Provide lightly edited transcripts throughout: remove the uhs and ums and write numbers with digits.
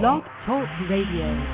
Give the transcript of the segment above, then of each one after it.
Blog Talk Radio.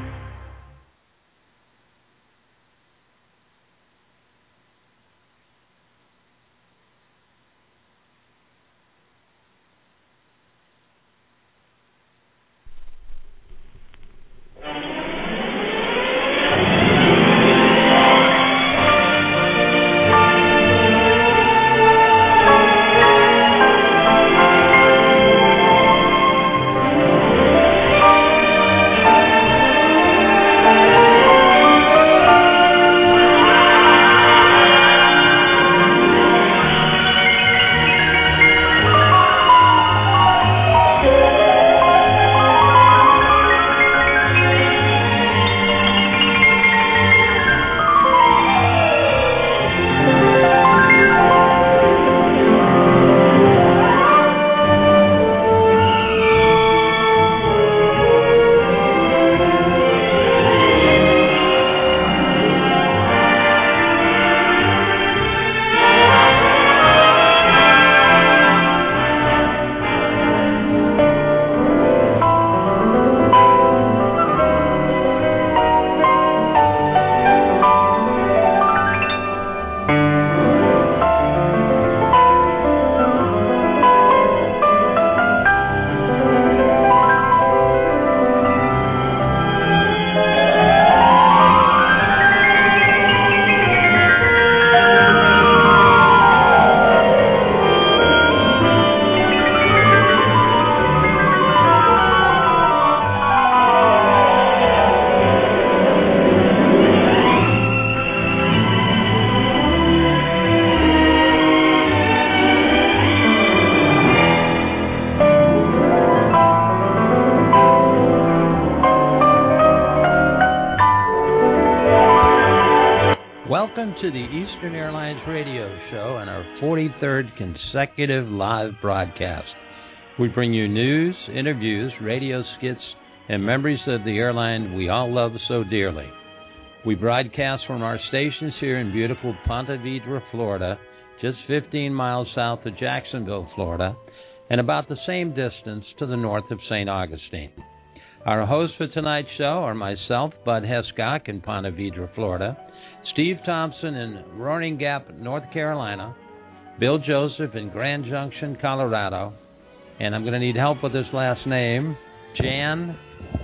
Welcome to the Eastern Airlines Radio Show and our 43rd consecutive live broadcast. We bring you news, interviews, radio skits, and memories of the airline we all love so dearly. We broadcast from our stations here in beautiful Ponte Vedra, Florida, just 15 miles south of Jacksonville, Florida, and about the same distance to the north of St. Augustine. Our hosts for tonight's show are myself, Bud Hescock in Ponte Vedra, Florida, Steve Thompson in Roaring Gap, North Carolina, Bill Joseph in Grand Junction, Colorado, and I'm going to need help with this last name, Jan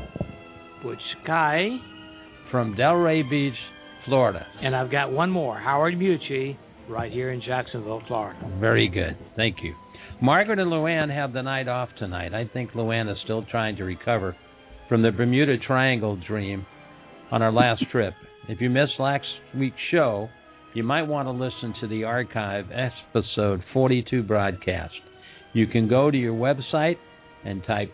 Butchkai from Delray Beach, Florida. And I've got one more, Howard Mucci, right here in Jacksonville, Florida. Very good. Thank you. Margaret and Luann have the night off tonight. I think Luann is still trying to recover from the Bermuda Triangle dream on our last trip. If you missed last week's show, you might want to listen to the archive episode 42 broadcast. You can go to your website and type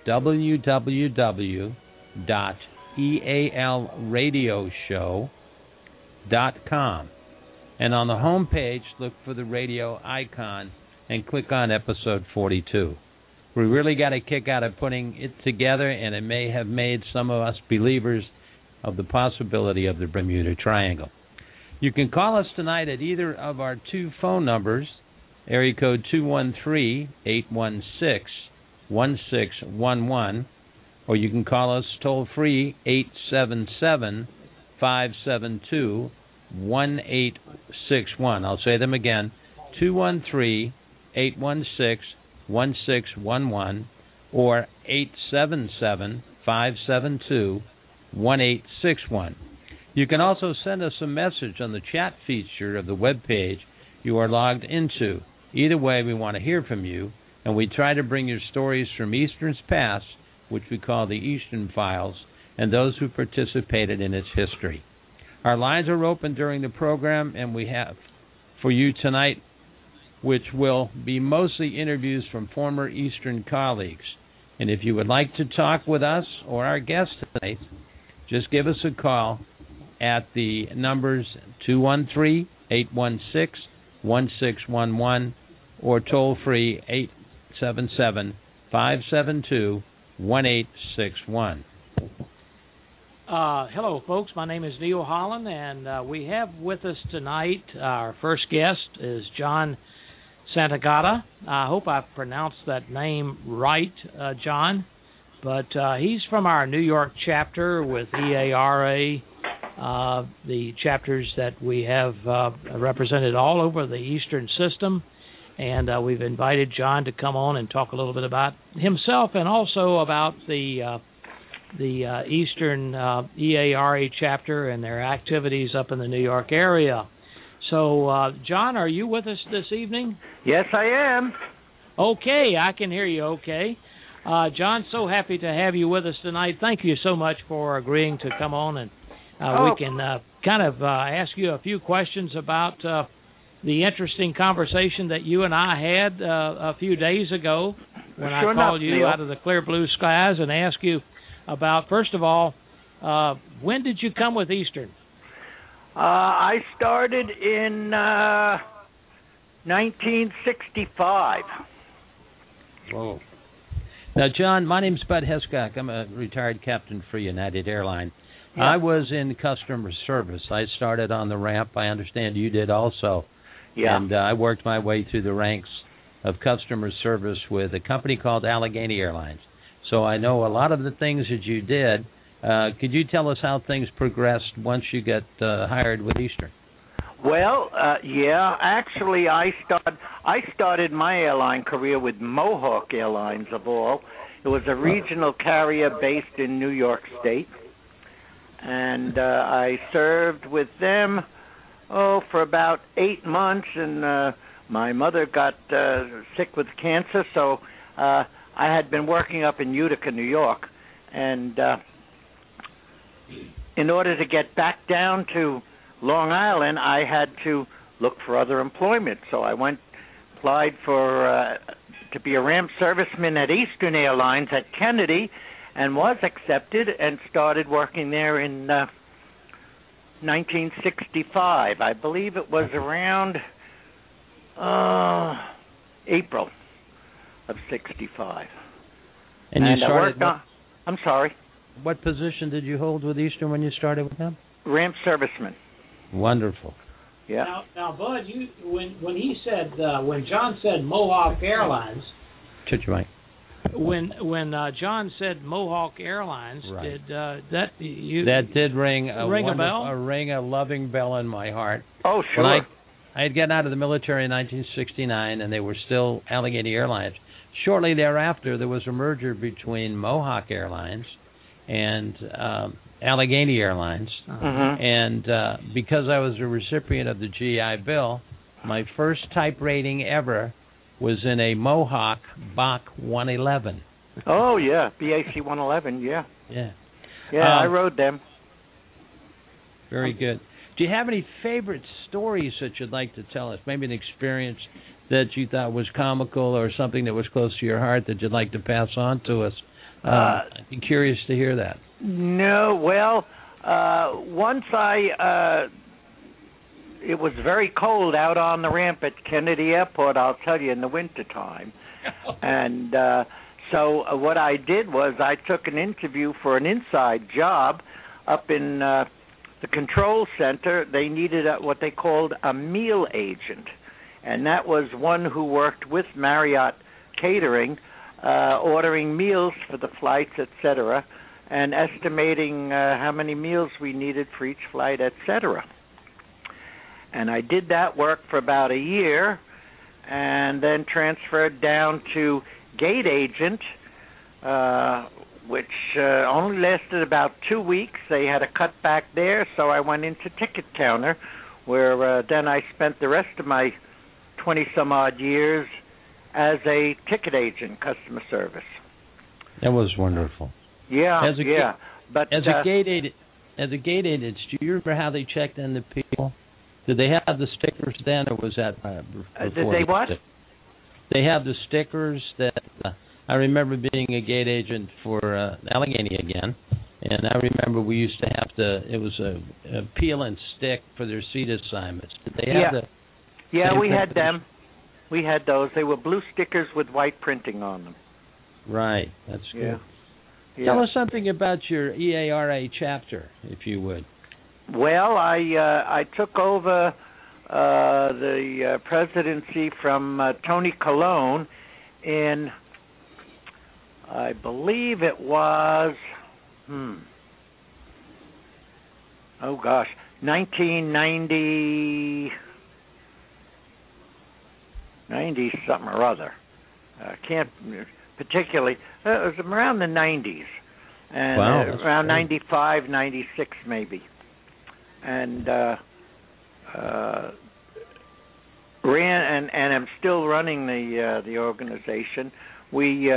www.ealradioshow.com. And on the home page, look for the radio icon and click on episode 42. We really got a kick out of putting it together, and it may have made some of us believers of the possibility of the Bermuda Triangle. You can call us tonight at either of our two phone numbers, area code 213-816-1611, or you can call us toll-free 877-572-1861. I'll say them again, 213-816-1611, or 877-572-1861. You can also send us a message on the chat feature of the web page you are logged into. Either way, we want to hear from you, and we try to bring you stories from Eastern's past, which we call the Eastern Files, and those who participated in its history. Our lines are open during the program, and we have for you tonight, which will be mostly interviews from former Eastern colleagues. And if you would like to talk with us or our guest tonight, just give us a call at the numbers 213-816-1611 or toll-free 877-572-1861. Hello, folks. My name is Neil Holland, and we have with us tonight our first guest is John Santagata. I hope I pronounced that name right, John. but he's from our New York chapter with EARA, the chapters that we have represented all over the Eastern system. And we've invited John to come on and talk a little bit about himself and also about the Eastern EARA chapter and their activities up in the New York area. So, John, are you with us this evening? Yes, I am. Okay, I can hear you okay. John, so happy to have you with us tonight. Thank you so much for agreeing to come on, and we can kind of ask you a few questions about the interesting conversation that you and I had a few days ago when I called you Neil. out of the clear blue skies and asked you about, first of all, when did you come with Eastern? I started in 1965. Whoa. Now, John, my name's Bud Hescock. I'm a retired captain for United Airlines. Yeah. I was in customer service. I started on the ramp. I understand you did also. Yeah. And I worked my way through the ranks of customer service with a company called Allegheny Airlines. So I know a lot of the things that you did. Could you tell us how things progressed once you got hired with Eastern? Well, yeah. Actually, I started my airline career with Mohawk Airlines, of all. It was a regional carrier based in New York State. And I served with them, for about 8 months. And my mother got sick with cancer, so I had been working up in Utica, New York. And in order to get back down to Long Island, I had to look for other employment. So I applied for to be a ramp serviceman at Eastern Airlines at Kennedy, and was accepted and started working there in 1965. I believe it was around April of 65. And you started. I'm sorry. What position did you hold with Eastern when you started with them? Ramp serviceman. Wonderful. Yeah. Now, Bud, when John said Mohawk Airlines, Touch your mic. when John said Mohawk Airlines, Right. did that did ring a bell? ring a loving bell in my heart. Oh, sure. When I had gotten out of the military in 1969, and they were still Allegheny Airlines. Shortly thereafter, there was a merger between Mohawk Airlines and Allegheny Airlines. Mm-hmm. And because I was a recipient of the GI Bill, my first type rating ever was in a Mohawk Bach 111. Oh, yeah, BAC 111, yeah. Yeah. Yeah, I rode them. Very good. Do you have any favorite stories that you'd like to tell us? Maybe an experience that you thought was comical or something that was close to your heart that you'd like to pass on to us? I'd be curious to hear that. No, well, once it was very cold out on the ramp at Kennedy Airport, I'll tell you, in the wintertime. And so what I did was I took an interview for an inside job up in the control center. They needed what they called a meal agent, and that was one who worked with Marriott Catering, ordering meals for the flights, etc., and estimating how many meals we needed for each flight, etc. And I did that work for about a year, and then transferred down to gate agent, which only lasted about 2 weeks. They had a cutback there, so I went into ticket counter, where then I spent the rest of my 20-some-odd years as a ticket agent, customer service. That was wonderful. Yeah, But as a gate agent, do you remember how they checked in the people? Did they have the stickers then, or was that before? Did they what? They have the stickers that I remember being a gate agent for Allegheny again, and I remember we used to have it was a peel and stick for their seat assignments. Did they have Yeah, we had them. We had those. They were blue stickers with white printing on them. Right, that's good. Yeah. Tell us something about your EARA chapter, if you would. Well, I took over the presidency from Tony Colon in I believe it was, 1990, 90 something or other. Can't particularly. It was around the 90s, and around 95, 96 maybe, and ran and I'm still running the organization. We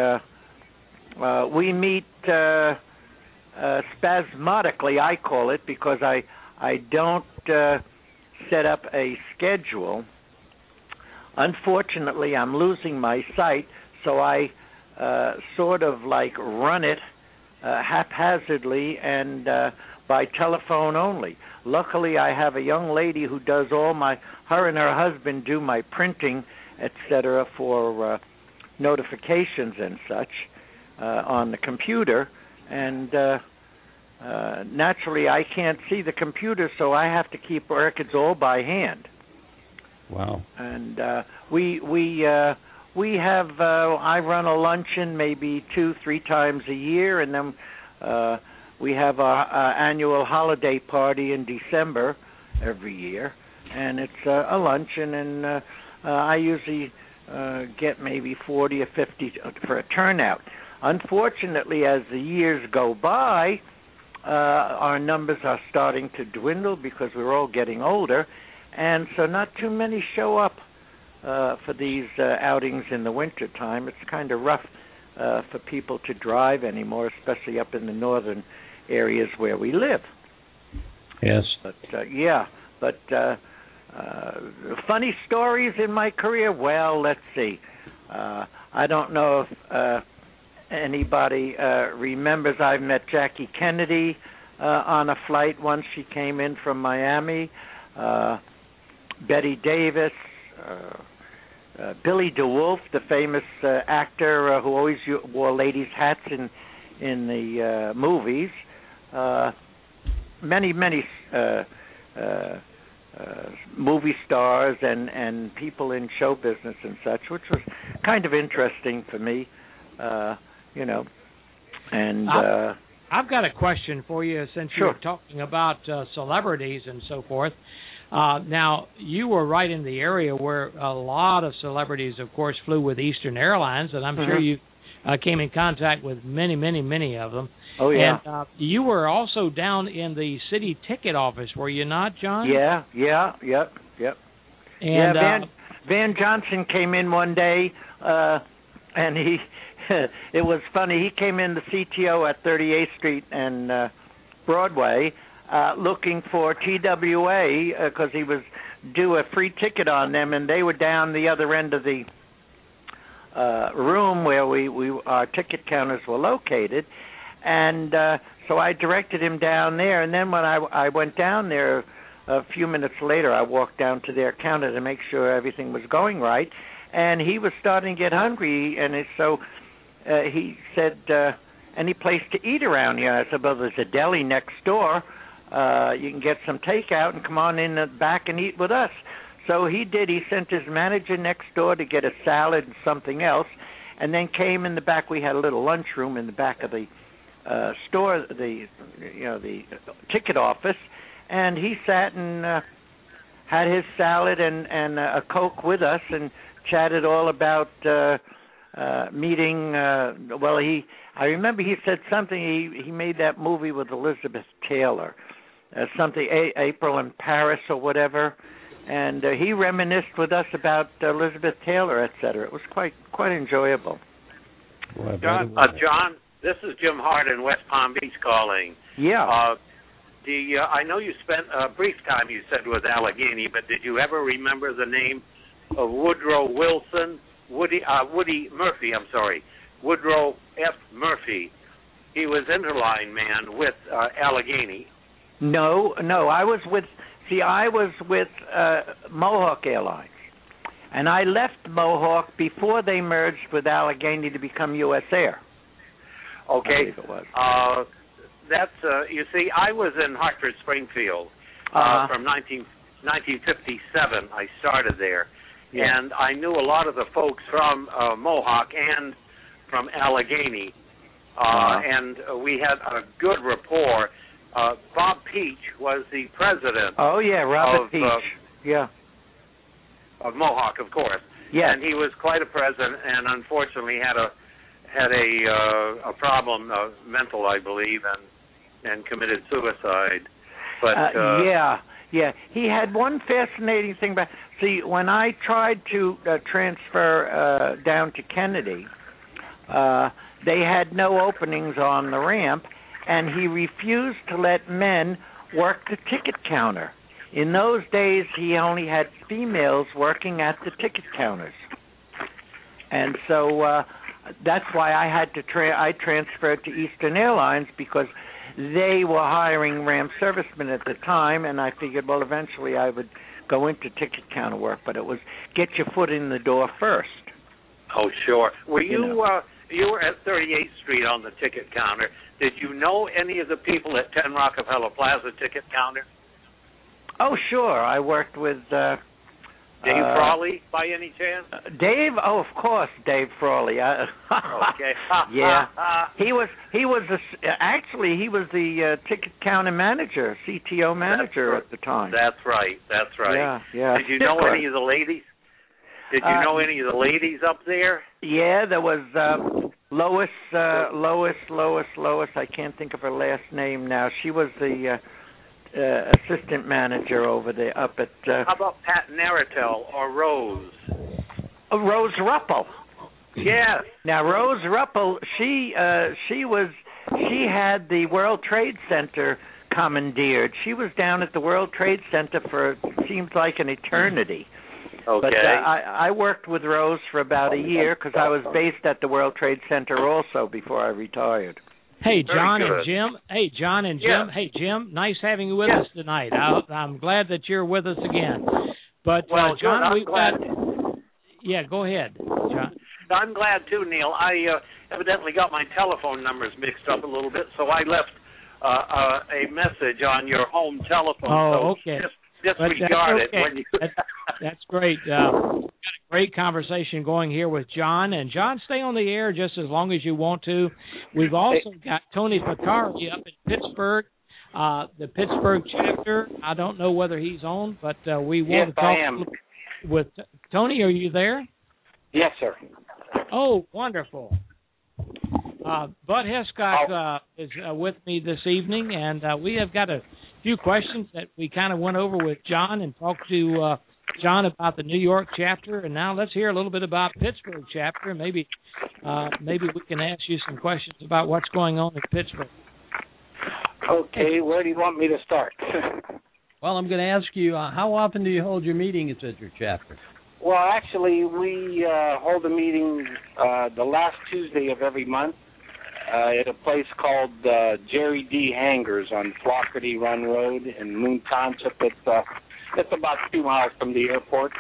meet spasmodically, I call it, because I don't set up a schedule. Unfortunately, I'm losing my sight, so I sort of like run it haphazardly and by telephone only. Luckily, I have a young lady who does her and her husband do my printing, etc., for notifications and such on the computer, and naturally I can't see the computer, so I have to keep records all by hand. Wow. And we have I run a luncheon maybe 2-3 times a year, and then we have our annual holiday party in December every year, and it's a luncheon, and I usually get maybe 40 or 50 for a turnout. Unfortunately, as the years go by, our numbers are starting to dwindle because we're all getting older, and so not too many show up for these outings in the wintertime. It's kind of rough for people to drive anymore, especially up in the northern areas where we live. Yes. But funny stories in my career? Well, let's see. I don't know if anybody remembers. I met Jackie Kennedy on a flight once. She came in from Miami. Betty Davis, Billy DeWolf, the famous actor who always wore ladies' hats in the movies. Many movie stars and people in show business and such, which was kind of interesting for me, And I've got a question for you, since Sure. you're talking about celebrities and so forth. Now, you were right in the area where a lot of celebrities, of course, flew with Eastern Airlines, and I'm sure you came in contact with many of them. Oh, yeah. And you were also down in the city ticket office, were you not, John? Yep. And Van Johnson came in one day, and he it was funny. He came in the CTO at 38th Street and Broadway, looking for TWA because he was due a free ticket on them, and they were down the other end of the room where our ticket counters were located, and so I directed him down there. And then when I went down there a few minutes later, I walked down to their counter to make sure everything was going right, and he was starting to get hungry, and so he said, "Any place to eat around here?" I said, "Well, there's a deli next door. You can get some takeout and come on in the back and eat with us." So he did. He sent his manager next door to get a salad and something else, and then came in the back. We had a little lunchroom in the back of the store, the ticket office, and he sat and had his salad and a Coke with us and chatted all about meeting. I remember he said something. He made that movie with Elizabeth Taylor, something April in Paris or whatever, and he reminisced with us about Elizabeth Taylor, etc. It was quite enjoyable. Well, John, this is Jim Hart in West Palm Beach calling. Yeah. I know you spent a brief time, you said, with Allegheny, but did you ever remember the name of Woodrow F. Murphy? He was interline man with Allegheny. No, I was with Mohawk Airlines, and I left Mohawk before they merged with Allegheny to become U.S. Air. Okay. I believe it was. You see, I was in Hartford, Springfield from 1957. I started there, and I knew a lot of the folks from Mohawk and from Allegheny, and we had a good rapport. Bob Peach was the president. Oh yeah, Robert Peach. Of Mohawk, of course. Yeah. And he was quite a president, and unfortunately had a problem, mental, I believe, and committed suicide. But yeah. He had one fascinating thing about. See, when I tried to transfer down to Kennedy, they had no openings on the ramp, and he refused to let men work the ticket counter. In those days, he only had females working at the ticket counters, and so that's why I had to I transferred to Eastern Airlines, because they were hiring ramp servicemen at the time, and I figured, well, eventually I would go into ticket counter work, but it was get your foot in the door first. Oh, sure. Were you were at 38th Street on the ticket counter. Did you know any of the people at 10 Rockefeller Plaza ticket counter? Oh, sure. I worked with Dave Frawley, by any chance? Dave? Oh, of course, Dave Frawley. Okay. Yeah. He was actually he was the ticket counter manager, CTO manager at the time. That's right. Yeah. Did you know any of the ladies? Did you know any of the ladies up there? Yeah, there was Lois. I can't think of her last name now. She was the assistant manager over there up at... How about Pat Naratel or Rose? Rose Ruppel. Yes. Now, Rose Ruppel, she had the World Trade Center commandeered. She was down at the World Trade Center for, seems like an eternity. Okay. But I worked with Rose for about a year because I was based at the World Trade Center also before I retired. Hey, John and Jim. Yeah. Hey, Jim, nice having you with us tonight. I'm glad that you're with us again. But, John, we've got... Yeah, go ahead, John. I'm glad, too, Neil. I evidently got my telephone numbers mixed up a little bit, so I left a message on your home telephone. Oh, okay. Disregard it. When you... That's great. We've got a great conversation going here with John. And, John, stay on the air just as long as you want to. We've also got Tony Picari up in Pittsburgh, the Pittsburgh chapter. I don't know whether he's on, but we want to talk with Tony. Are you there? Yes, sir. Oh, wonderful. Bud Hescock is with me this evening, and we have got a few questions that we kind of went over with John and talked to John about the New York chapter, and now let's hear a little bit about Pittsburgh chapter. Maybe we can ask you some questions about what's going on in Pittsburgh. Okay, where do you want me to start? Well, I'm going to ask you, how often do you hold your meetings at your chapter? Well, actually, we hold a meeting the last Tuesday of every month at a place called Jerry D. Hangars on Flockerty Run Road in Moon Township. It's about 2 miles from the airport.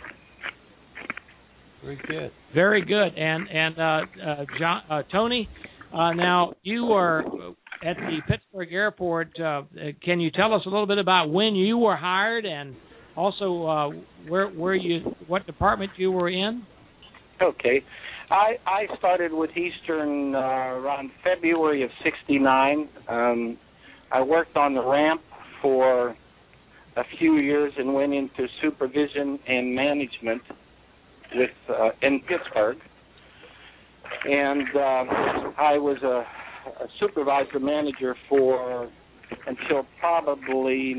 Very good. Very good. And Tony, now you are at the Pittsburgh airport. Can you tell us a little bit about when you were hired and also what department you were in? Okay. I started with Eastern around February of '69. I worked on the ramp for a few years and went into supervision and management in Pittsburgh. And I was a supervisor manager until probably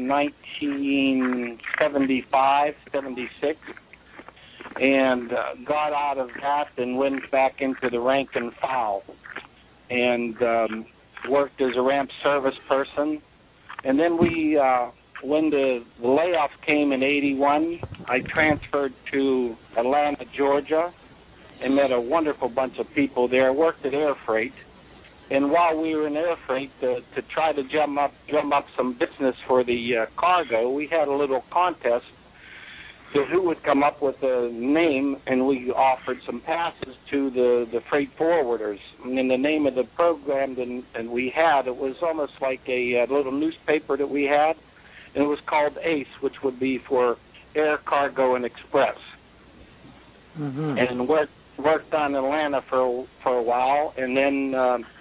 1975, 76. And got out of that and went back into the rank and file and worked as a ramp service person. And then when the layoff came in 81, I transferred to Atlanta, Georgia, and met a wonderful bunch of people there. Worked at Air Freight. And while we were in Air Freight, to try to drum up some business for the cargo, we had a little contest to who would come up with a name, and we offered some passes to the freight forwarders. And in the name of the program that we had, it was almost like a little newspaper that we had, and it was called ACE, which would be for Air, Cargo, and Express. Mm-hmm. And worked on Atlanta for a while, and then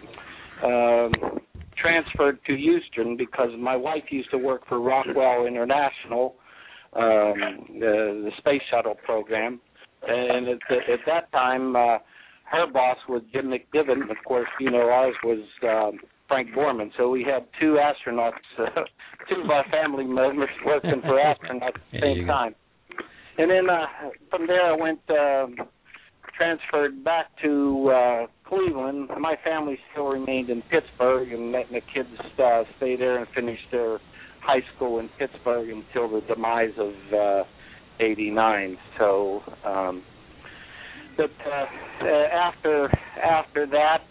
transferred to Houston because my wife used to work for Rockwell International, the space shuttle program, and at that time, her boss was Jim McDivitt. Of course, ours was Frank Borman. So we had two astronauts, two of our family members working for astronauts at the same time. And then from there, I went transferred back to Cleveland. My family still remained in Pittsburgh, and letting the kids stay there and finish their high school in Pittsburgh until the demise of '89. So, but after that,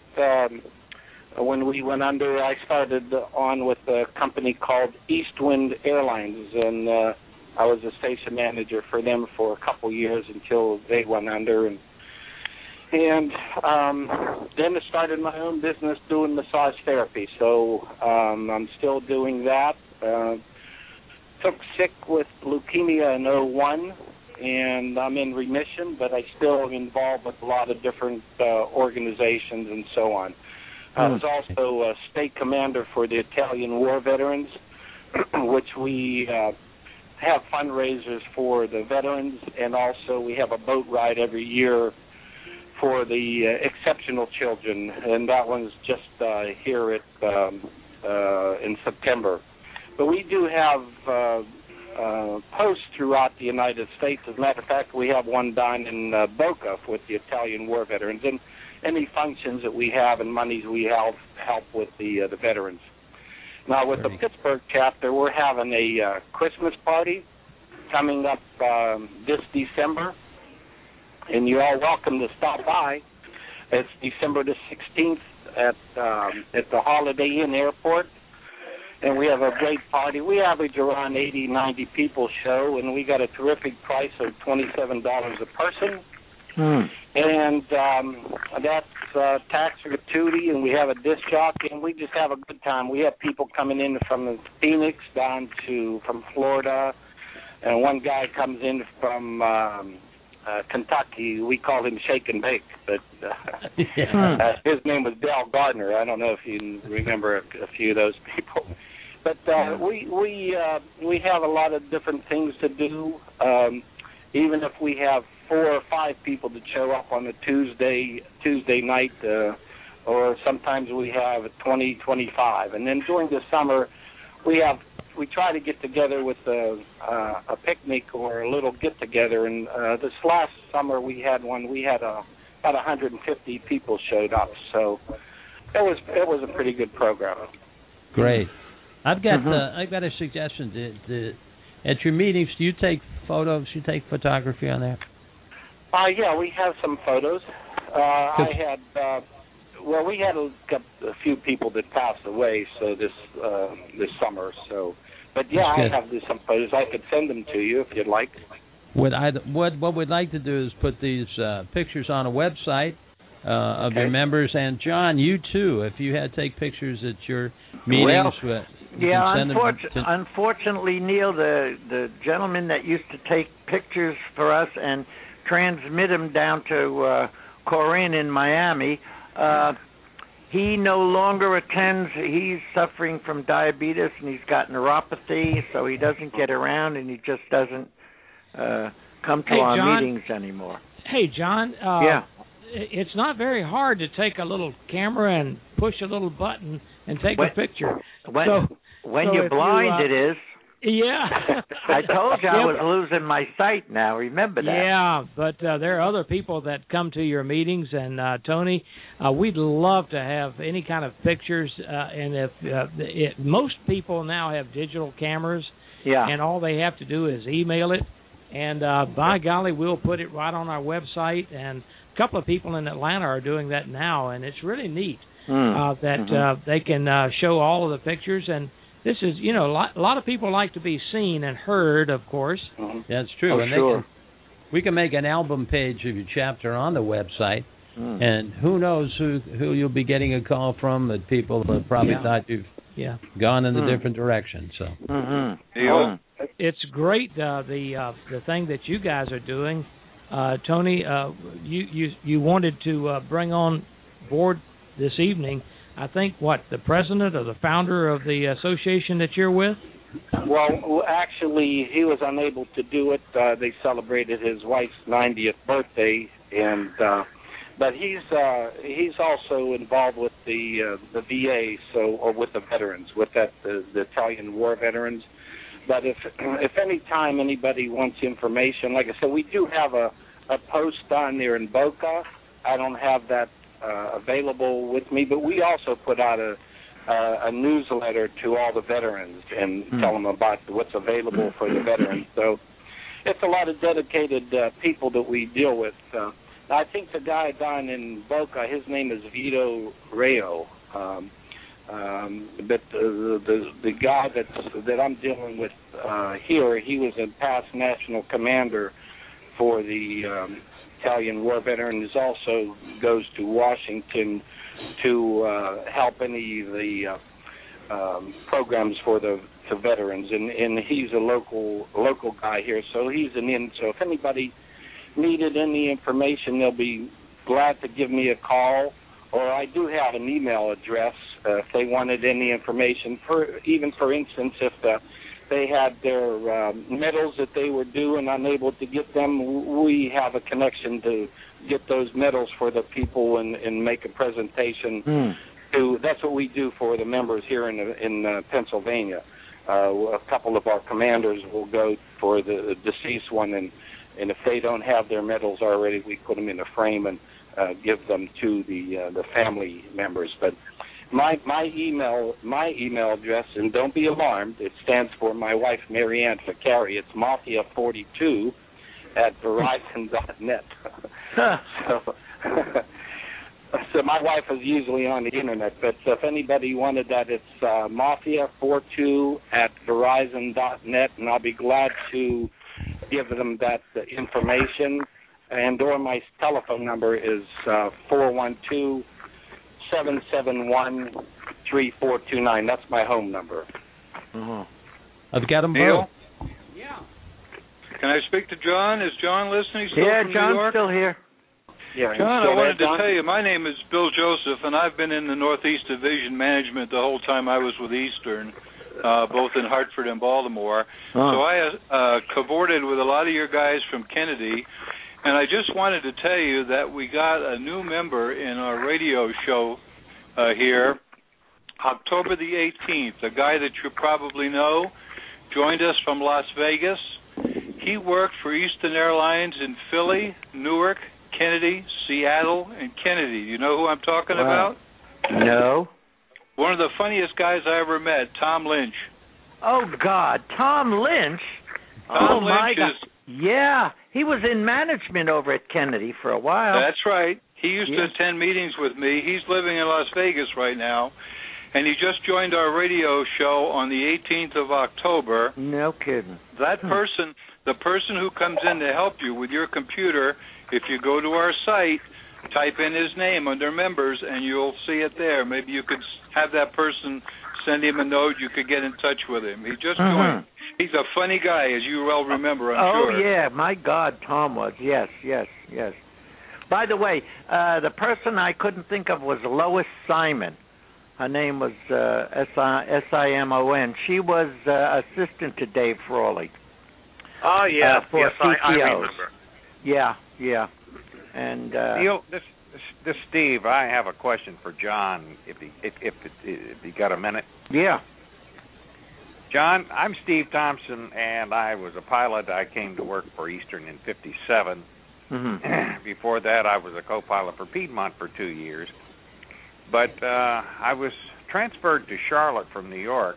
when we went under, I started on with a company called Eastwind Airlines, and I was a station manager for them for a couple years until they went under, and then I started my own business doing massage therapy. So I'm still doing that. Took sick with leukemia in 2001, and I'm in remission, but I still am involved with a lot of different organizations and so on. I was also a state commander for the Italian war veterans, which we have fundraisers for the veterans, and also we have a boat ride every year for the exceptional children, and that one's just here in September. But we do have posts throughout the United States. As a matter of fact, we have one down in Boca with the Italian war veterans, and any functions that we have and monies we have help with the veterans. Now, with the Pittsburgh chapter, we're having a Christmas party coming up this December, and you're all welcome to stop by. It's December the 16th at the Holiday Inn Airport, and we have a great party. We average around 80, 90 people show, and we got a terrific price of $27 a person. And that's tax gratuity, and we have a disc jockey, and we just have a good time. We have people coming in from Phoenix down from Florida, and one guy comes in from Kentucky. We call him Shake and Bake, but his name was Dale Gardner. I don't know if you remember a few of those people. But we have a lot of different things to do. Even if we have 4 or 5 people that show up on a Tuesday night, or sometimes we have 20, 25. And then during the summer, we try to get together with a picnic or a little get-together. And this last summer we had one. We had about 150 people showed up. So it was a pretty good program. Great. I've got a suggestion. At your meetings, do you take photos? You take photography on there? Yeah, we have some photos. We had a few people that passed away this summer. So, but yeah, I have some photos. I could send them to you if you'd like. What we'd like to do is put these pictures on a website of your members, and John, you too, if you had to take pictures at your meetings. Unfortunately, Neil, the gentleman that used to take pictures for us and transmit them down to Corinne in Miami, he no longer attends. He's suffering from diabetes, and he's got neuropathy, so he doesn't get around, and he just doesn't come to our meetings anymore. Hey, John. It's not very hard to take a little camera and push a little button and take a picture. When you're blind, it is. Yeah. I told you I was losing my sight now. Remember that. Yeah, but there are other people that come to your meetings, and Tony, we'd love to have any kind of pictures. And if most people now have digital cameras, and all they have to do is email it, and by golly, we'll put it right on our website. And a couple of people in Atlanta are doing that now, and it's really neat that they can show all of the pictures. And this is, a lot of people like to be seen and heard, of course. That's true. And we can make an album page of your chapter on the website, and who knows who you'll be getting a call from, that people have probably thought you've gone in a different direction. So it's great, the thing that you guys are doing. Tony, you wanted to bring on board this evening, I think, the president or the founder of the association that you're with? Well, actually, he was unable to do it. They celebrated his wife's 90th birthday, and but he's also involved with the VA, or with the veterans, with the Italian War veterans. But if any time anybody wants information, like I said, we do have a post on there in Boca. I don't have that available with me, but we also put out a newsletter to all the veterans and tell them about what's available for the veterans. So it's a lot of dedicated people that we deal with. I think the guy down in Boca, his name is Vito Rayo. But the guy that I'm dealing with here, he was a past national commander for the Italian War veterans. Also goes to Washington to help any of the programs for the veterans, and he's a local guy here, so he's an in. So if anybody needed any information, they'll be glad to give me a call, or I do have an email address if they wanted any information. For instance, if they had their medals that they were due and unable to get them, we have a connection to get those medals for the people and make a presentation. That's what we do for the members here in Pennsylvania. A couple of our commanders will go for the deceased one, and if they don't have their medals already, we put them in a frame and give them to the family members. But my email address, and don't be alarmed, it stands for my wife Marianne Ficari. It's Mafia42 at Verizon.net. So my wife is usually on the internet, but if anybody wanted that, it's Mafia42 at Verizon.net, and I'll be glad to give them that information. Or my telephone number is 412-771-3429. That's my home number. I've got them Neil? both. Yeah. Can I speak to John? Is John listening? Still Yeah, from New John's York? still here. Yeah, John, I wanted to tell you, my name is Bill Joseph, and I've been in the Northeast Division Management the whole time I was with Eastern, both in Hartford and Baltimore. So I cavorted with a lot of your guys from Kennedy, and I just wanted to tell you that we got a new member in our radio show here, October the 18th, a guy that you probably know, joined us from Las Vegas. He worked for Eastern Airlines in Philly, Newark, Kennedy, Seattle, and Kennedy. You know who I'm talking about? No. One of the funniest guys I ever met, Tom Lynch. Oh, God. Tom Lynch? Tom my Lynch God. is... Yeah, he was in management over at Kennedy for a while. That's right. He used to attend meetings with me. He's living in Las Vegas right now, and he just joined our radio show on the 18th of October. No kidding. That person, the person who comes in to help you with your computer, if you go to our site, type in his name under members, and you'll see it there. Maybe you could have that person send him a note. You could get in touch with him. He just joined. He's a funny guy, as you well remember, I'm sure. Oh, yeah. My God, Tom was. Yes. By the way, the person I couldn't think of was Lois Simon. Her name was Simon. She was assistant to Dave Frawley. Oh, yeah. For yes, I CTOs. remember. Yeah. And Neil, this Steve. I have a question for John. If he got a minute. Yeah. John, I'm Steve Thompson, and I was a pilot. I came to work for Eastern in '57. Before that, I was a co-pilot for Piedmont for 2 years. But I was transferred to Charlotte from New York,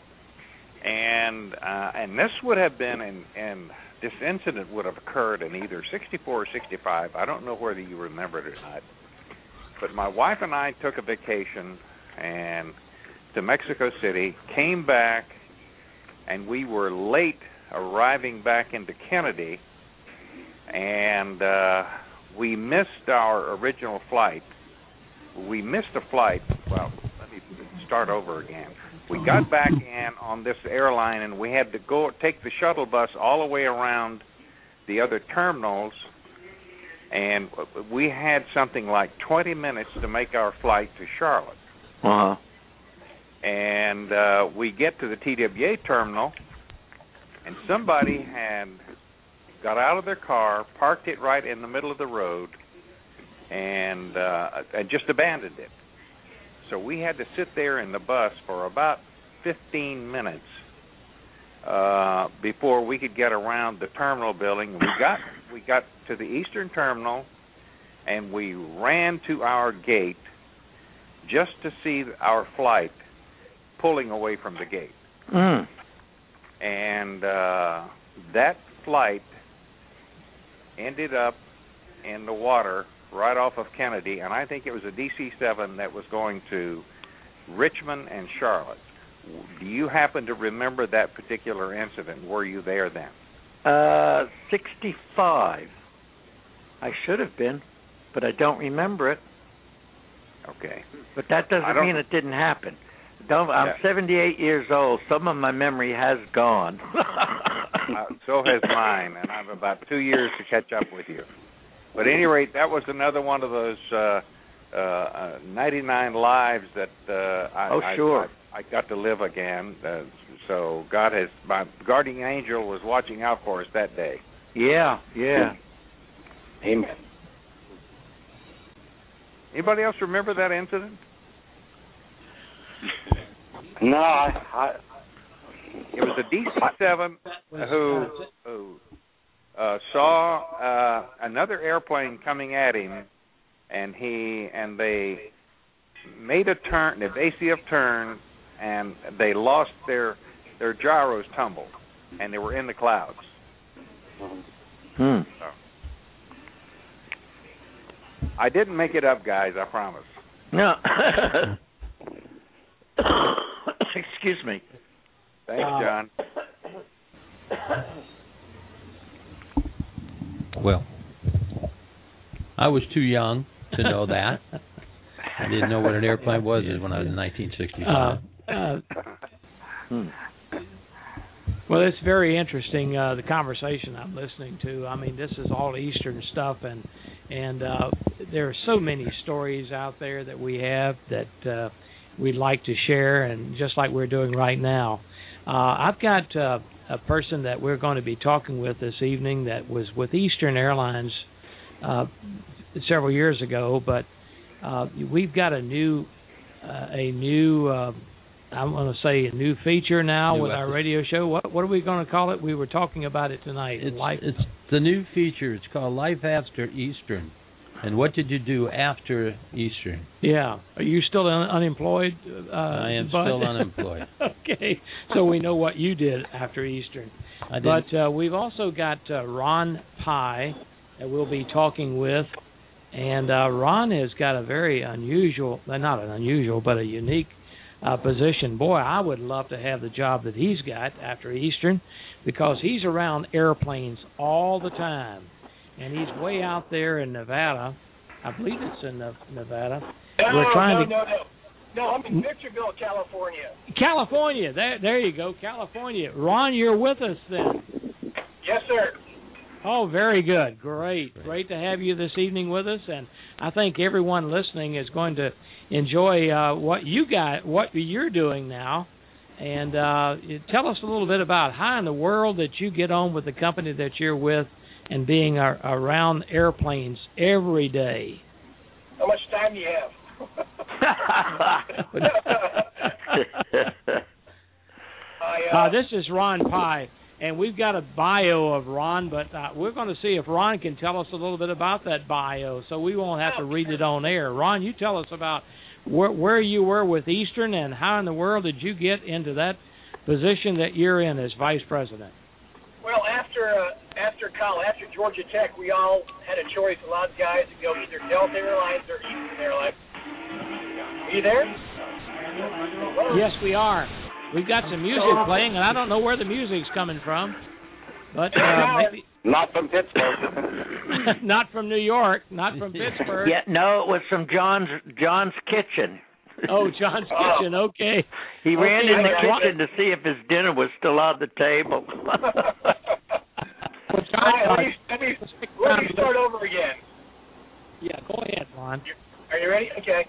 and this would have been and this incident would have occurred in either '64 or '65. I don't know whether you remember it or not. But my wife and I took a vacation and to Mexico City, came back, and we were late arriving back into Kennedy, and we missed our original flight. We missed a flight. Well, let me start over again. We got back in on this airline, and we had to go take the shuttle bus all the way around the other terminals and we had something like 20 minutes to make our flight to Charlotte. Uh-huh. And we get to the TWA terminal, and somebody had got out of their car, parked it right in the middle of the road, and just abandoned it. So we had to sit there in the bus for about 15 minutes before we could get around the terminal building. We got to the Eastern Terminal, and we ran to our gate just to see our flight pulling away from the gate. Mm. And that flight ended up in the water right off of Kennedy, and I think it was a DC-7 that was going to Richmond and Charlotte. Do you happen to remember that particular incident? Were you there then? 65. I should have been, but I don't remember it. Okay. But that doesn't mean it didn't happen. I'm 78 years old. Some of my memory has gone. So has mine, and I'm about 2 years to catch up with you. But at any rate, that was another one of those 99 lives that I got to live again. So God has, my guardian angel was watching out for us that day. Yeah. Amen. Anybody else remember that incident? No, it was a DC-7 who saw another airplane coming at him, and they made a turn, an evasive turn, and they lost their gyros tumbled, and they were in the clouds. Hmm. So, I didn't make it up, guys, I promise. No. Excuse me. Thanks, John. Well, I was too young to know that. I didn't know what an airplane was when I was in 1965. Well, it's very interesting, the conversation I'm listening to. I mean, this is all Eastern stuff, and there are so many stories out there that we have that we'd like to share, and just like we're doing right now. I've got a person that we're going to be talking with this evening that was with Eastern Airlines several years ago, but we've got a new I'm going to say a new feature now with our radio show. What are we going to call it? We were talking about it tonight. It's the new feature. It's called Life After Eastern. And what did you do after Eastern? Yeah. Are you still unemployed? I am still unemployed. Okay. So we know what you did after Eastern. I did. But we've also got Ron Pye that we'll be talking with. And Ron has got a very unusual, not an unusual, but a unique position. Boy, I would love to have the job that he's got after Eastern, because he's around airplanes all the time. And he's way out there in Nevada. I believe it's in Nevada. No, I'm in Victorville, California. California. There you go, California. Ron, you're with us then. Yes, sir. Oh, very good. Great to have you this evening with us. And I think everyone listening is going to enjoy what you're doing now. And tell us a little bit about how in the world that you get on with the company that you're with and being around airplanes every day. How much time do you have? This is Ron Pye, and we've got a bio of Ron, but we're going to see if Ron can tell us a little bit about that bio, so we won't have to read it on air. Ron, you tell us about where you were with Eastern and how in the world did you get into that position that you're in as vice president? Well, after college, after Georgia Tech, we all had a choice. A lot of guys to go either Delta Airlines or Eastern Airlines. Are you there? Yes, we are. We've got some music playing, and I don't know where the music's coming from, but maybe not from Pittsburgh. Not from New York, not from Pittsburgh. Yeah, no, it was from John's kitchen. Oh, John's kitchen. Okay. He ran in the kitchen to see if his dinner was still on the table. Let me start over again. Yeah, go ahead, Ron. Are you ready? Okay.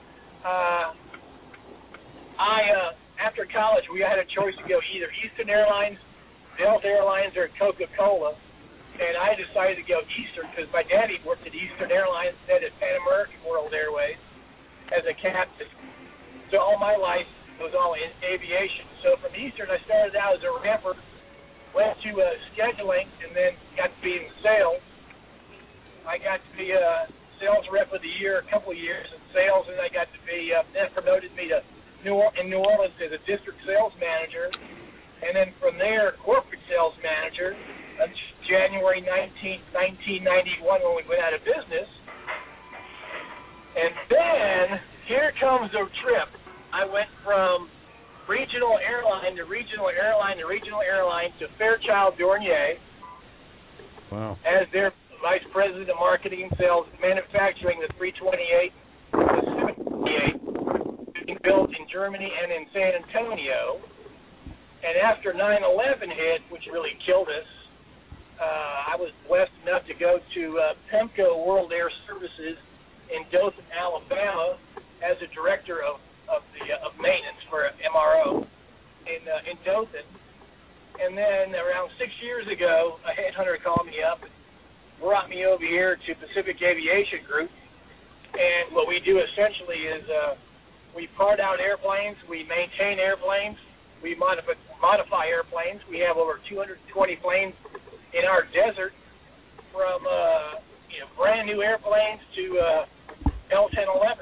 After college, we had a choice to go either Eastern Airlines, Delta Airlines, or Coca-Cola, and I decided to go Eastern because my daddy worked at Eastern Airlines, then at Pan American World Airways as a captain. So all my life was all in aviation. So from Eastern, I started out as a ramper, went to scheduling, and then got to be in sales. I got to be a sales rep of the year, a couple of years in sales, and I got to be then promoted me to in New Orleans as a district sales manager, and then from there corporate sales manager until January 1991 when we went out of business. And then here comes the trip. I went from regional airline to regional airline to regional airline to Fairchild Dornier. Wow. As their vice president of marketing and sales, manufacturing the 328, the 728, being built in Germany and in San Antonio. And after 9/11 hit, which really killed us, I was blessed enough to go to PEMCO World Air Services in Dothan, Alabama, as a director of maintenance for MRO in Dothan. And then around 6 years ago, a headhunter called me up and brought me over here to Pacific Aviation Group. And what we do essentially is we part out airplanes, we maintain airplanes, we modify airplanes. We have over 220 planes in our desert, from brand new airplanes to L-1011.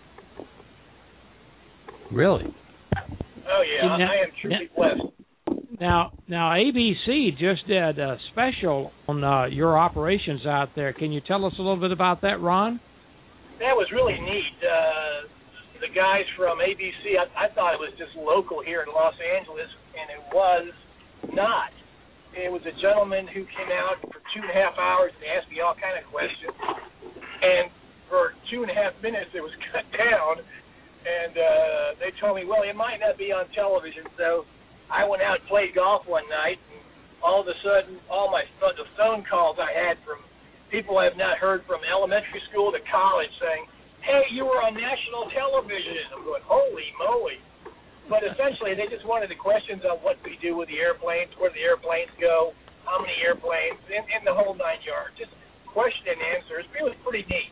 Really? Oh yeah, I am truly blessed. Now ABC just did a special on your operations out there. Can you tell us a little bit about that, Ron? That was really neat. The guys from ABC, I thought it was just local here in Los Angeles, and it was not. It was a gentleman who came out for 2.5 hours and asked me all kind of questions. And for 2.5 minutes, it was cut down. And they told me, well, it might not be on television. So I went out and played golf one night, and all of a sudden, the phone calls I had from people I have not heard from elementary school to college saying, hey, you were on national television. I'm going, holy moly. But essentially, they just wanted the questions on what we do with the airplanes, where the airplanes go, how many airplanes, and the whole 9 yards. Just question and answer. It's really pretty neat.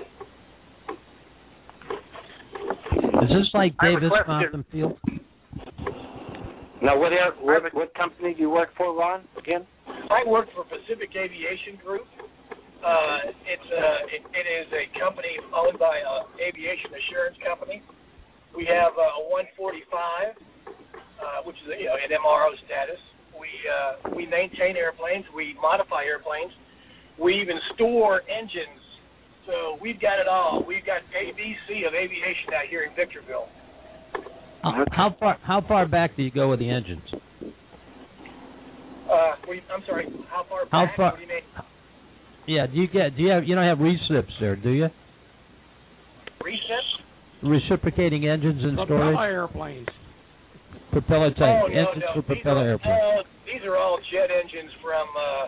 Is this like Davis Mountain Field? Now, what company do you work for, Ron, again? I work for Pacific Aviation Group. It is a company owned by an aviation assurance company. We have a 145, which is an MRO status. We maintain airplanes. We modify airplanes. We even store engines. So we've got it all. We've got ABC of aviation out here in Victorville. How far back do you go with the engines? I'm sorry. How far back? What do you mean? Yeah. You don't have recips there, do you? Recips? Reciprocating engines in storage? Propeller airplanes. Propeller type. Engines for propeller airplanes. These are all jet engines from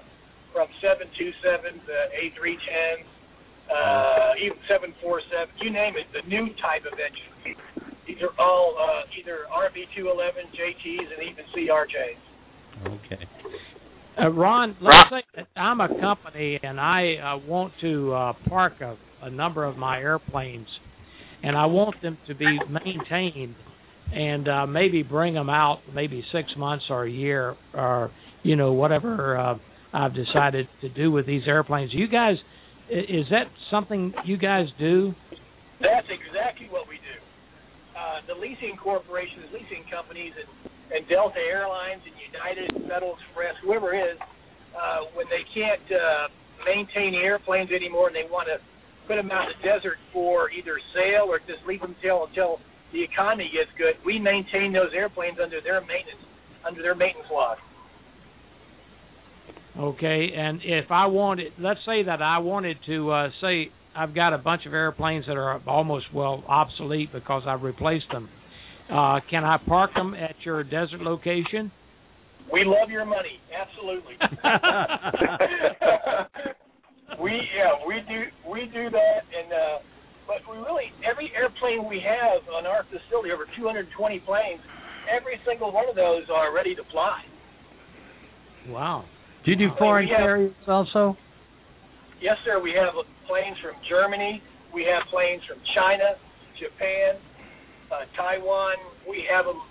727 to A310s, even 747, you name it, the new type of engine. These are all either RB211, JTs, and even CRJs. Okay. Ron, let's say that I'm a company and I want to park a number of my airplanes, and I want them to be maintained and maybe bring them out maybe 6 months or a year or, whatever I've decided to do with these airplanes. You guys, is that something you guys do? That's exactly what we do. The leasing corporations, leasing companies, and Delta Airlines and United, Federal Express, whoever is, when they can't maintain the airplanes anymore and they want to put them out in the desert for either sale or just leave them until the economy gets good, we maintain those airplanes under their maintenance log. Okay, and if I wanted, let's say that I wanted to say I've got a bunch of airplanes that are almost, obsolete because I've replaced them. Can I park them at your desert location? We love your money, absolutely. we do that, and but we really every airplane we have on our facility, over 220 planes, every single one of those are ready to fly. Wow. Do you do foreign carriers also? Yes, sir. We have planes from Germany. We have planes from China, Japan, Taiwan. We have them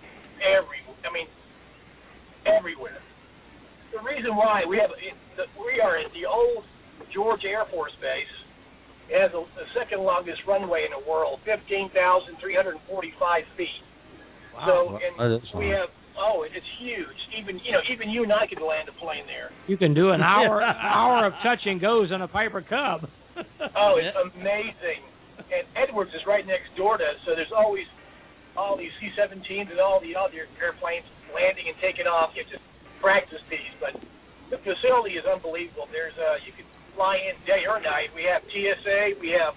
everywhere. The reason why we are at the old George Air Force Base. It has the second longest runway in the world, 15,345 feet. Wow. So, we have. Oh, it's huge. Even you and I could land a plane there. You can do an hour of touch and goes on a Piper Cub. Oh, it's amazing. And Edwards is right next door to us, so there's always all these C-17s and all the other airplanes landing and taking off. You have to practice these, but the facility is unbelievable. There's you can fly in day or night. We have TSA. We have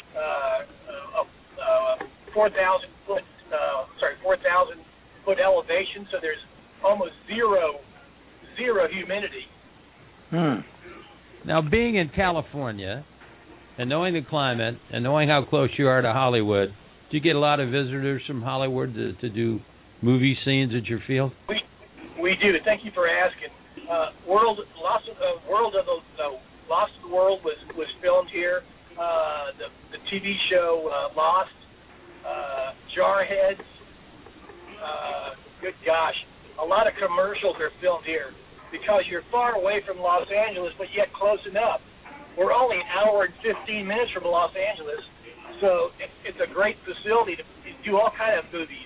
4,000-foot elevation, so there's almost zero humidity. Now, being in California and knowing the climate and knowing how close you are to Hollywood, do you get a lot of visitors from Hollywood to do movie scenes at your field? We do. Thank you for asking. Lost of the World was filmed here. The TV show Lost, Jarheads. Good gosh, a lot of commercials are filmed here because you're far away from Los Angeles, but yet close enough. We're only an hour and 15 minutes from Los Angeles, so it's a great facility to do all kind of movies.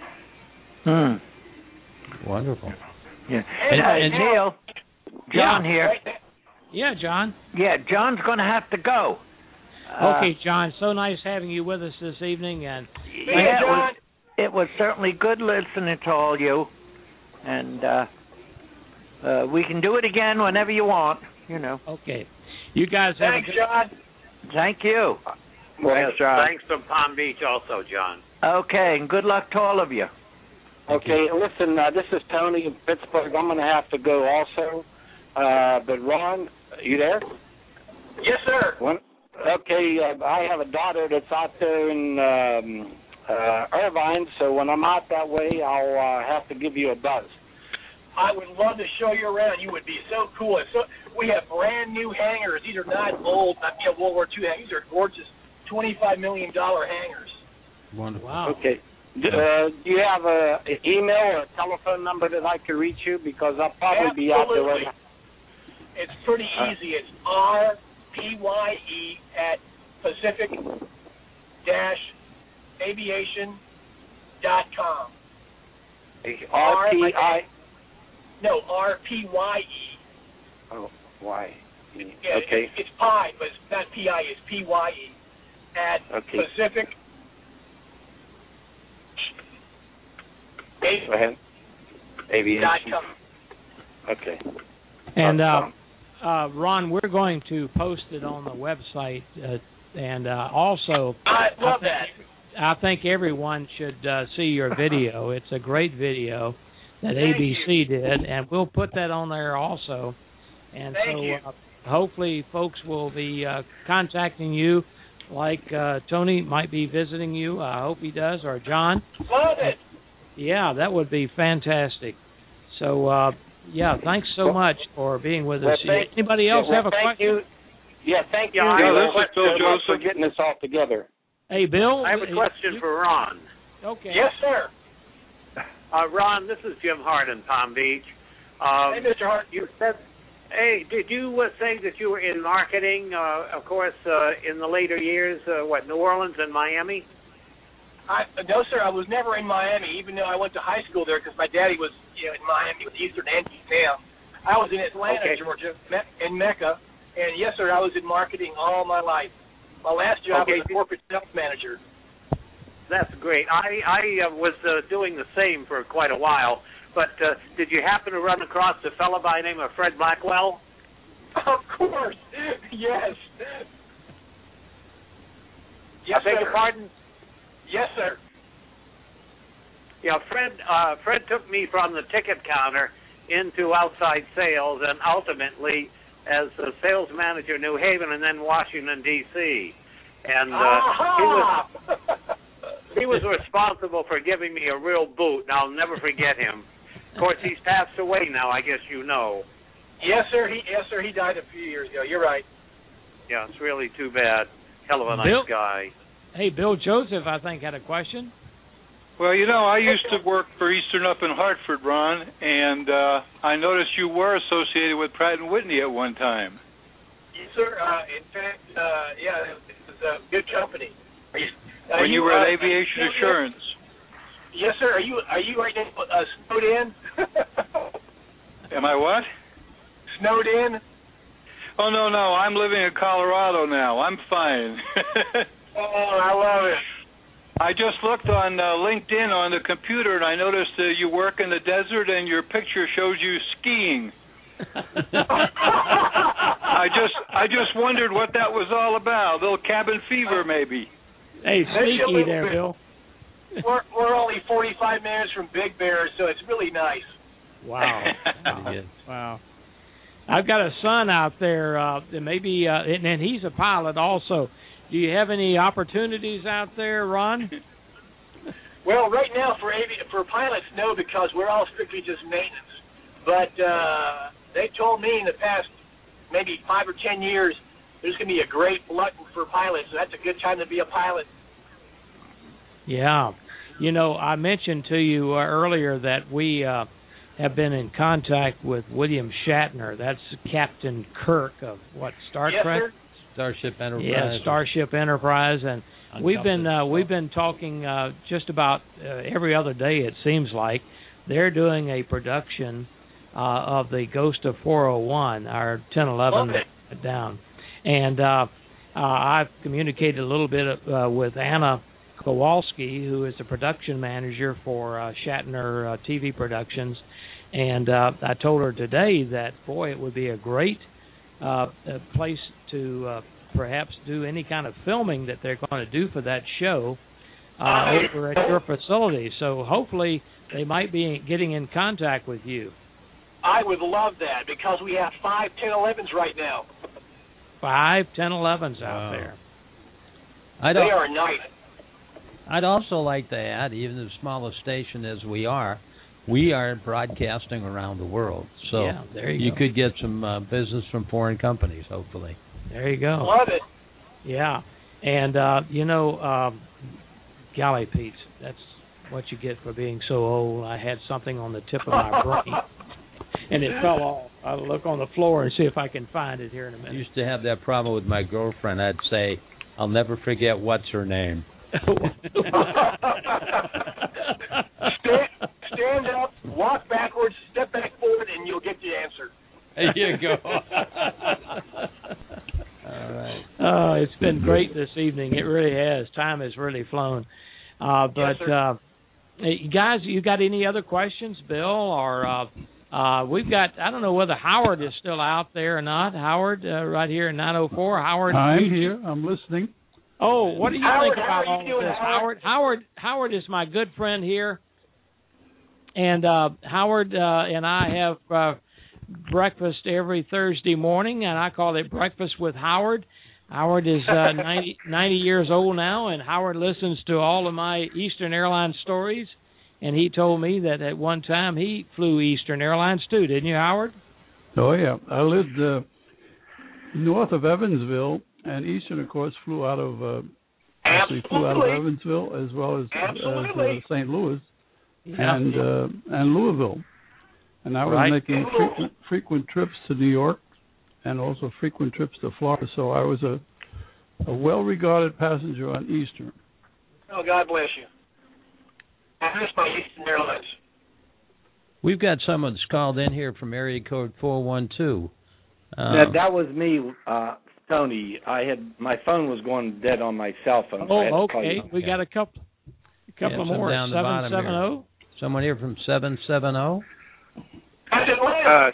Wonderful. Yeah. And Neil, John here. Yeah, John. Yeah, John's going to have to go. Okay, John. So nice having you with us this evening, and John. It was certainly good listening to all you, and we can do it again whenever you want. Okay. You guys have Thanks, John. Thank you. Thanks, John. Thanks from Palm Beach also, John. Okay, and good luck to all of you. Okay, listen, this is Tony in Pittsburgh. I'm going to have to go also. But Ron, you there? Yes, sir. Okay, I have a daughter that's out there in Irvine, so when I'm out that way, I'll have to give you a buzz. I would love to show you around. You would be so cool. We have brand new hangars. These are not old, World War II hangars. These are gorgeous $25 million hangars. Wonderful. Wow. Okay. Do you have an email or a telephone number that I can reach you? Because I'll probably be out there right now. It's pretty easy. It's RPYE@pacific-aviation.com. RPI? No, RPYE. Oh, why? Yeah, okay. It's pi, but it's not PI. It's PYE at Pacific. Go ahead. Aviation. Okay. And Ron, we're going to post it on the website, and also I love that. I think everyone should see your video. It's a great video that ABC did, and we'll put that on there also. And hopefully folks will be contacting you, like Tony might be visiting you. I hope he does, or John. Love it. Yeah, that would be fantastic. So, thanks so much for being with us. Anybody else have a question? Thank you. This is Bill Joseph for getting this all together. Hey, Bill. I have a question for Ron. Okay. Yes, sir. Ron, this is Jim Hart in Palm Beach. Hey, Mr. Hart. You said, did you say that you were in marketing, of course, in the later years, New Orleans and Miami? No, sir. I was never in Miami, even though I went to high school there because my daddy was in Miami with Eastern and now. I was in Atlanta, Georgia, in Mecca, and yes, sir, I was in marketing all my life. My last job was a corporate sales manager. That's great. I was doing the same for quite a while, but did you happen to run across a fellow by the name of Fred Blackwell? Of course. Yes. I beg your pardon? Yes, sir. Yeah, Fred took me from the ticket counter into outside sales, and ultimately as a sales manager in New Haven and then Washington, D.C. And he was responsible for giving me a real boot, and I'll never forget him. Of course, he's passed away now, I guess you know. Yes, sir. He died a few years ago. You're right. Yeah, it's really too bad. Hell of a nice guy. Hey, Bill Joseph, I think, had a question. Well, I used to work for Eastern up in Hartford, Ron, and I noticed you were associated with Pratt & Whitney at one time. Yes, sir. In fact, it was a good company. When you were at Aviation Assurance. Yes, sir. Are you right now snowed in? Am I what? Snowed in? Oh, no. I'm living in Colorado now. I'm fine. Oh, I love it. I just looked on LinkedIn on the computer, and I noticed that you work in the desert, and your picture shows you skiing. I just wondered what that was all about. A little cabin fever, maybe. Hey, sneaky there, Bill. We're only 45 minutes from Big Bear, so it's really nice. Wow. Wow. I've got a son out there, maybe, and he's a pilot also. Do you have any opportunities out there, Ron? Well, right now for pilots, no, because we're all strictly just maintenance. But they told me in the past maybe 5 or 10 years there's going to be a great glut for pilots, so that's a good time to be a pilot. Yeah. I mentioned to you earlier that we have been in contact with William Shatner. That's Captain Kirk of Star Trek? Sir? Starship Enterprise. Yeah, Starship Enterprise, and we've been talking just about every other day. It seems like they're doing a production of the Ghost of 401, our 1011 down, and I've communicated a little bit with Anna Kowalski, who is the production manager for Shatner TV Productions, and I told her today that it would be a great place to perhaps do any kind of filming that they're going to do for that show over at your facility. So hopefully they might be getting in contact with you. I would love that because we have 5 1011s right now. 5 1011s out there. They are nice. I'd also like to add, even as small a station as we are broadcasting around the world. So there you go. could get some business from foreign companies, hopefully. There you go. Love it. Yeah. And, golly, Pete, that's what you get for being so old. I had something on the tip of my brain, and it fell off. I'll look on the floor and see if I can find it here in a minute. I used to have that problem with my girlfriend. I'd say, I'll never forget what's her name. Stand up, walk backwards, step back forward, and you'll get the answer. There you go. All right. Oh, it's been great this evening. It really has. Time has really flown. But guys, you got any other questions, Bill? Or we've got, I don't know whether Howard is still out there or not. Howard, right here in 904. Howard. I'm here. I'm listening. Oh, what do you think about all doing, this, Howard? Howard is my good friend here, and Howard and I have breakfast every Thursday morning, and I call it Breakfast with Howard. Howard is 90 years old now, and Howard listens to all of my Eastern Airlines stories, and he told me that at one time he flew Eastern Airlines too, didn't you, Howard? Oh, yeah. I lived north of Evansville, and Eastern, of course, flew out of Evansville as well as St. Louis and Louisville. And I was making frequent trips to New York and also frequent trips to Florida. So I was a well-regarded passenger on Eastern. Oh, God bless you. I miss my Eastern Airlines. We've got someone that's called in here from area code 412. That was me, Tony. My phone was going dead on my cell phone. Oh, okay. We got a couple more. Down the bottom here. 770. Someone here from 770. That's Atlanta.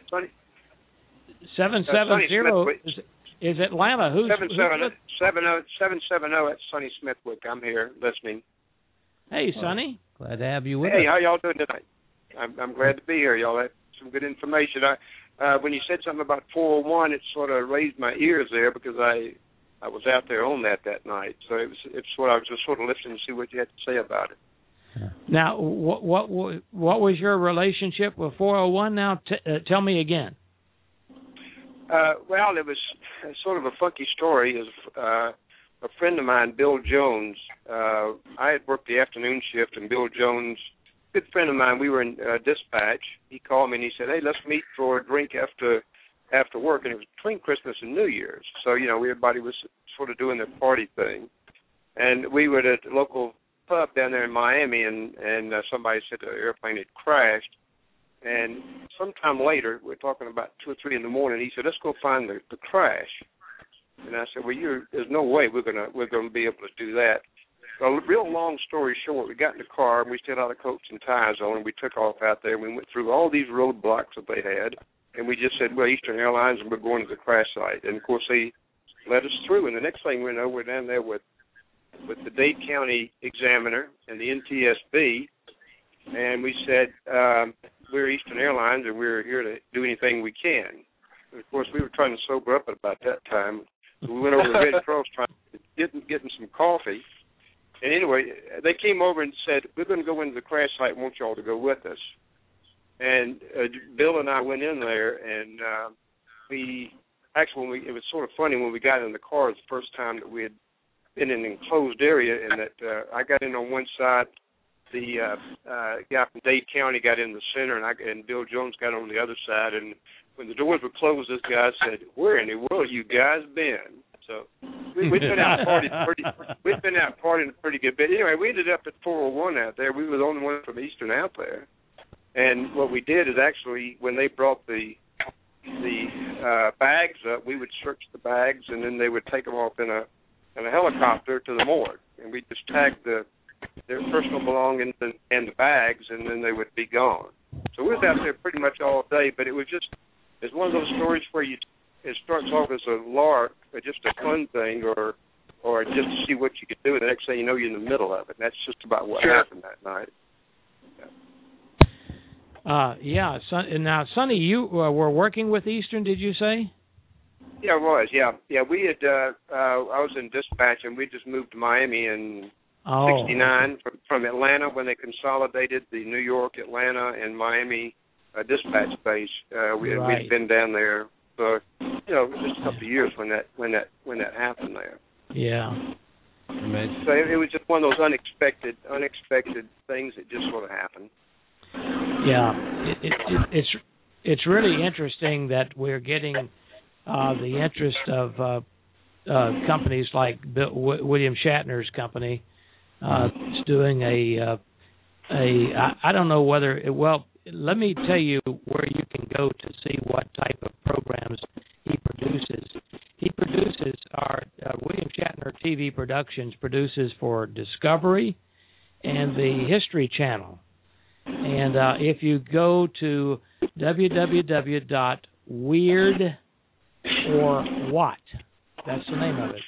770 is Atlanta. Who's 770 at Sonny Smithwick. I'm here listening. Hey, Sonny. Glad to have you with us. Hey, how y'all doing tonight? I'm glad to be here. Y'all have some good information. When you said something about 401, it sort of raised my ears there because I was out there on that night. So it's what I was just sort of listening to see what you had to say about it. Now, what was your relationship with 401? Now, tell me again. Well, it was sort of a funky story. A friend of mine, Bill Jones, I had worked the afternoon shift, and Bill Jones, good friend of mine, we were in dispatch. He called me and he said, "Hey, let's meet for a drink after work," and it was between Christmas and New Year's. So, everybody was sort of doing their party thing. And we were at a local pub down there in Miami, and somebody said the airplane had crashed. And sometime later, we're talking about 2 or 3 in the morning, he said, "Let's go find the crash." And I said, "Well, there's no way we're gonna be able to do that." A real long story short, we got in the car, and we still had our coats and ties on, and we took off out there, and we went through all these roadblocks that they had, and we just said, "Well, Eastern Airlines, and we're going to the crash site." And, of course, they let us through, and the next thing we know, we're down there with the Dade County Examiner and the NTSB, and we said, "We're Eastern Airlines, and we're here to do anything we can." And, of course, we were trying to sober up at about that time. So we went over to Red Cross trying to get some coffee. And anyway, they came over and said, "We're going to go into the crash site. Want y'all to go with us." And Bill and I went in there, and it was sort of funny when we got in the car. It was the first time that we had been in an enclosed area, and that I got in on one side. The guy from Dade County got in the center, and Bill Jones got on the other side. And when the doors were closed, this guy said, "Where in the world you guys been?" So we'd been out partying a pretty good bit. Anyway, we ended up at 401 out there. We were the only one from Eastern out there. And what we did is actually, when they brought the bags up, we would search the bags, and then they would take them off in a helicopter to the morgue, and we just tagged their personal belongings and the bags, and then they would be gone. So we was out there pretty much all day, but it's one of those stories where it starts off as a lark, or just a fun thing, or just to see what you could do, and the next thing you know, you're in the middle of it. And that's just about what happened that night. Now, Sonny, you were working with Eastern, did you say? Yeah, I was. Yeah. We had. I was in dispatch, and we just moved to Miami in '69 from Atlanta when they consolidated the New York, Atlanta, and Miami dispatch base. We'd been down there for just a couple of years when that happened there. Yeah. Amazing. So it was just one of those unexpected things that just sort of happened. Yeah, it's really interesting that we're getting the interest of companies like William Shatner's company. It's doing I don't know whether let me tell you where you can go to see what type of programs he produces. He produces William Shatner TV Productions produces for Discovery and the History Channel. And if you go to www.weird-or-what, that's the name of it,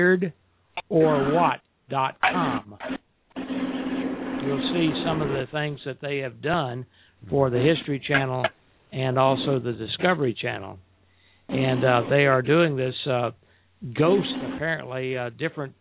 weird-or-what.com, you'll see some of the things that they have done for the History Channel and also the Discovery Channel. And they are doing this ghost, apparently, different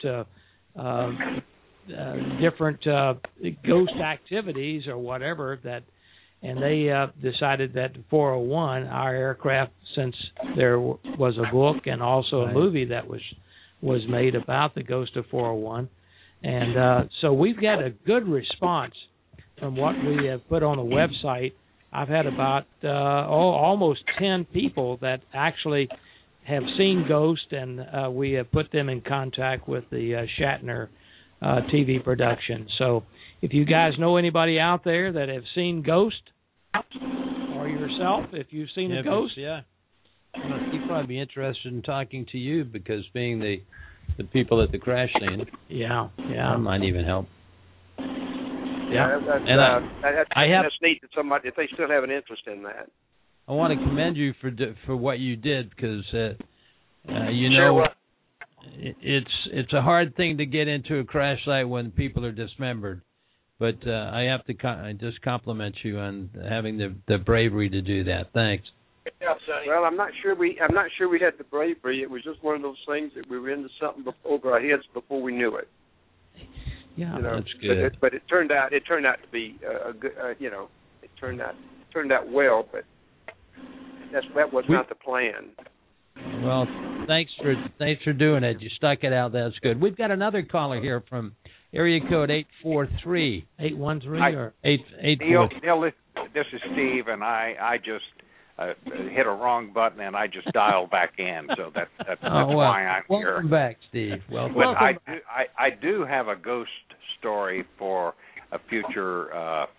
ghost activities or whatever and they decided that 401, our aircraft, since there was a book and also a movie that was made about the ghost of 401, and so we've got a good response from what we have put on the website. I've had about almost 10 people that actually have seen Ghost, and we have put them in contact with the Shatner TV production. So if you guys know anybody out there that have seen Ghost, or yourself, if you've seen a ghost, he'd probably be interested in talking to you because being the people at the crash scene, that might even help. That's neat that somebody, if they still have an interest in that. I want to commend you for what you did because it's a hard thing to get into a crash site when people are dismembered, But I have to just compliment you on having the bravery to do that. Thanks. Well, I'm not sure we had the bravery. It was just one of those things that we were into something over our heads before we knew it. Yeah, that's good. But it turned out to be a good. It turned out well, but that was not the plan. Well, thanks for doing it. You stuck it out. That's good. We've got another caller here from area code 843. 813 or 843. Neil, this is Steve, and I just hit a wrong button, and I just dialed back in. So that's why I'm here. Welcome back, Steve. Welcome. But I do have a ghost story for a future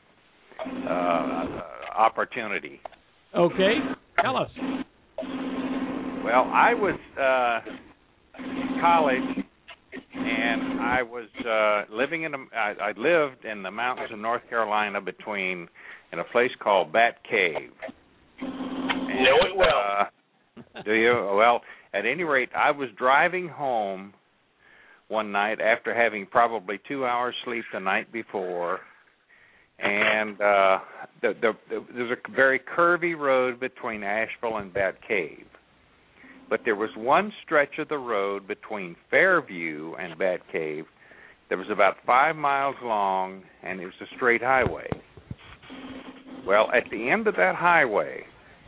opportunity. Okay, tell us. Well, I was in college, and I was living I lived in the mountains of North Carolina in a place called Bat Cave. And, know it well. Do you? Well, at any rate, I was driving home one night after having probably 2 hours sleep the night before, and there's a very curvy road between Asheville and Bat Cave. But there was one stretch of the road between Fairview and Bat Cave that was about 5 miles long, and it was a straight highway. Well, at the end of that highway,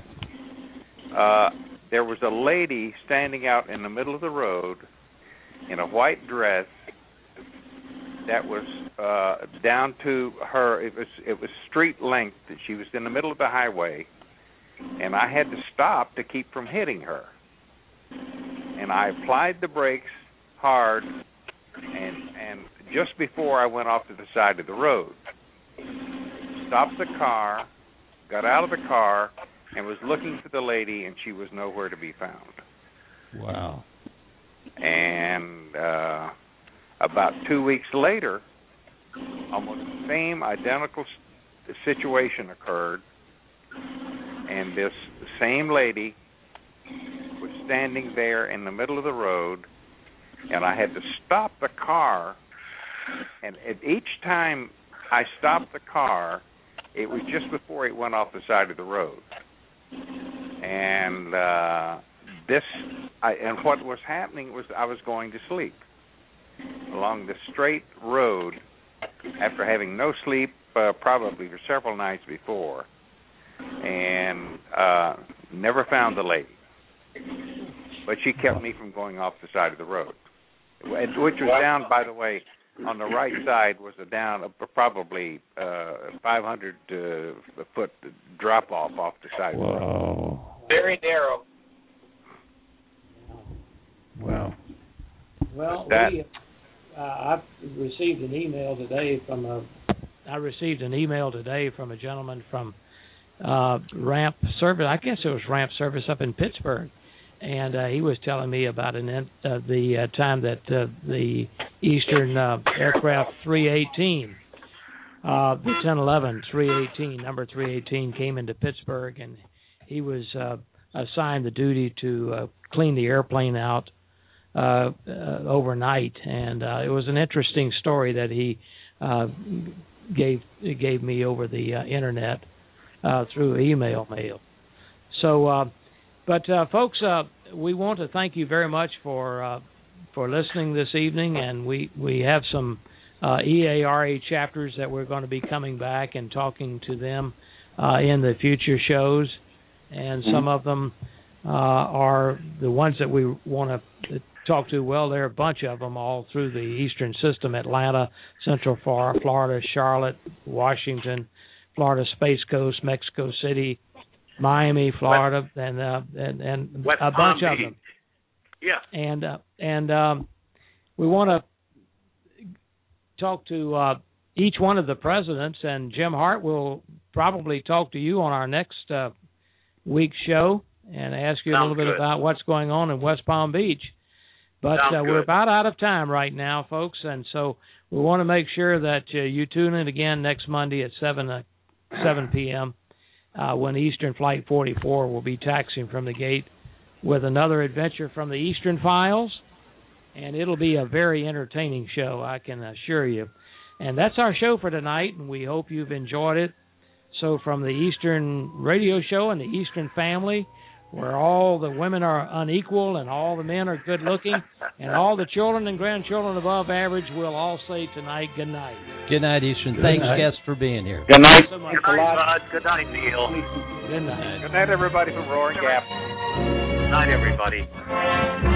there was a lady standing out in the middle of the road in a white dress that was down to her. It was street length. She was in the middle of the highway, and I had to stop to keep from hitting her. And I applied the brakes hard, and just before I went off to the side of the road, stopped the car, got out of the car, and was looking for the lady, and she was nowhere to be found. Wow. And about 2 weeks later, almost the same identical situation occurred, and this same lady was standing there in the middle of the road, and I had to stop the car, and at each time I stopped the car, it was just before it went off the side of the road. And what was happening was I was going to sleep along the straight road after having no sleep probably for several nights before, and never found the lady. But she kept me from going off the side of the road, which was down, by the way, on the right side was probably 500-foot drop-off off the side of the road. Very narrow. Wow. Well, I've received an email today from a gentleman from Ramp Service. I guess it was Ramp Service up in Pittsburgh. And he was telling me about the time that the Eastern aircraft 318, the 1011 318, number 318, came into Pittsburgh, and he was assigned the duty to clean the airplane out overnight. And it was an interesting story that he gave me over the internet through email mail. So. But folks, we want to thank you very much for listening this evening, and we have some EARA chapters that we're going to be coming back and talking to them in the future shows, and some of them are the ones that we want to talk to. Well, there are a bunch of them all through the Eastern System: Atlanta, Central Florida, Charlotte, Washington, Florida Space Coast, Mexico City, Miami, Florida, and West a bunch Palm of them. Yeah. And we want to talk to each one of the presidents, and Jim Hart will probably talk to you on our next week's show and ask you a little bit about what's going on in West Palm Beach. But we're about out of time right now, folks, and so we want to make sure that you tune in again next Monday at 7 p.m. When Eastern Flight 44 will be taxiing from the gate with another adventure from the Eastern Files, and it'll be a very entertaining show, I can assure you. And that's our show for tonight, and we hope you've enjoyed it. So from the Eastern Radio Show and the Eastern family, where all the women are unequal and all the men are good looking, and all the children and grandchildren above average, we'll all say tonight, good night. Good night, Eastern. Thanks, guests, for being here. Good night. Good night, Bud. Good night, Neil. Good night. Good night, everybody from Roaring Gap. Good night, everybody.